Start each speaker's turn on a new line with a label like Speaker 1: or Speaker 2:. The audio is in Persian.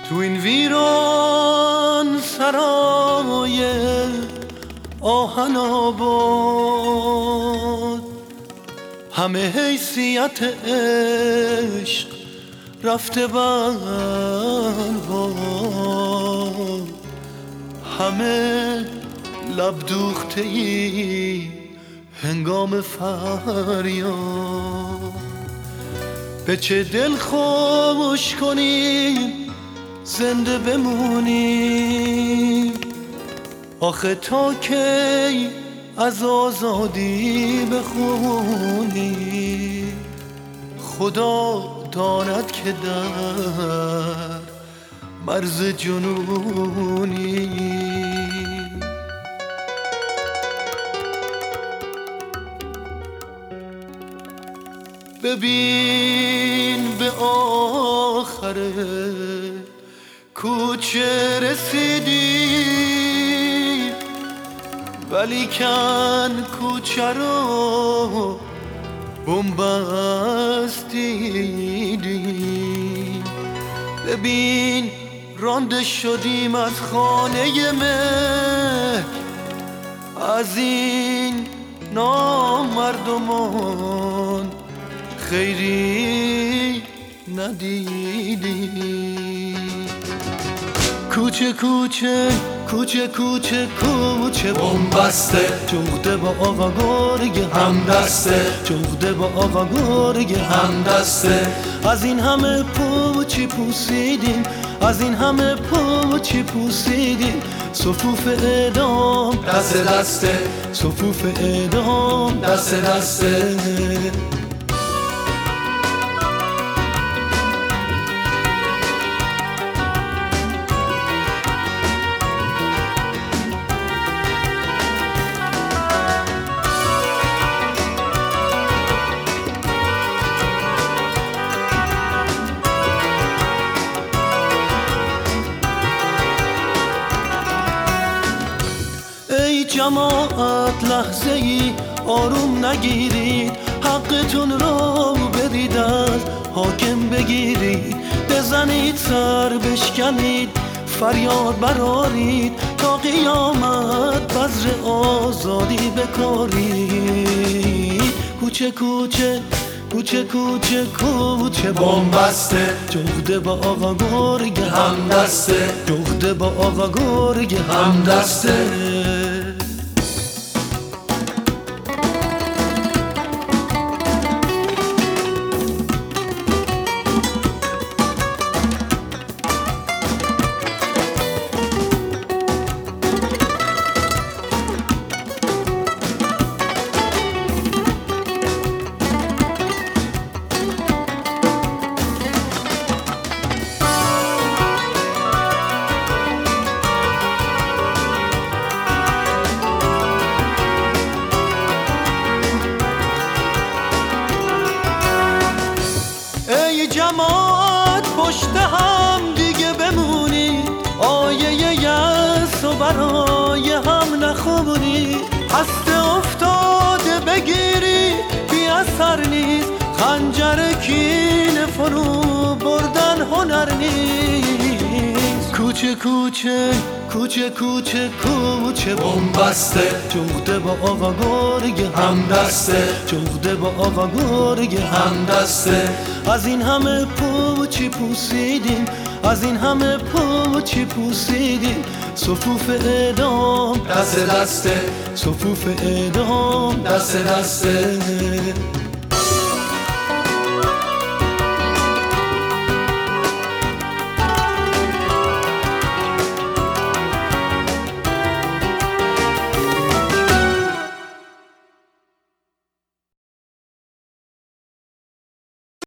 Speaker 1: تو این ویران سرای آهن آباد همه حیثیت عشق رفته برباد، همه لب دوخته ای هنگام فریاد. به چه دل خوش کنیم زنده بمونیم، آخه تا کی از آزادی بخونی؟ خدا داند که در مرز جنونی. ببین به آخر کوچه رسیدی، ولیکن کوچه رو بنبست دیدی. ببین رانده شدیم از خانه مهر، از این نامردمان خیری ندیدی. کوچه کوچه کوچه کوچه کوچه
Speaker 2: بنبسته،
Speaker 1: جغده با آقا گرگ
Speaker 2: همدسته،
Speaker 1: جغده با آقا گرگ
Speaker 2: همدسته.
Speaker 1: از این همه پوچی پوسیدیم، از این همه پوچی پوسیدیم، صفوف اعدام
Speaker 2: دست دسته،
Speaker 1: صفوف اعدام
Speaker 2: دست دسته.
Speaker 1: ای جماعت لحظه ای آروم نگیرید، حقتون رو بدید از حاکم بگیرید، بزنید سر بشکنید فریاد برارید، تا قیامت بذر آزادی بکارید. کوچه کوچه کوچه کوچه کوچه
Speaker 2: بنبسته،
Speaker 1: جغده با آقا گرگ
Speaker 2: همدسته،
Speaker 1: جغده با آقا گرگ
Speaker 2: همدسته.
Speaker 1: جماعت پشت هم دیگه بمونید، آیه یأس و برای هم نخونید، هسته افتاده بگیری بی اثر نیست، خنجر کینه فرو بردن هنر نیست. کوچه کوچه کوچه کوچه کوچه
Speaker 2: بنبسته،
Speaker 1: جغده با آقا گرگ
Speaker 2: همدسته،
Speaker 1: جغده با آقا گرگ
Speaker 2: همدسته.
Speaker 1: از این همه پوچی پوسیدیم، از این همه پوچی پوسیدیم، صفوف اعدام
Speaker 2: دست دسته،
Speaker 1: صفوف اعدام
Speaker 2: دست دسته.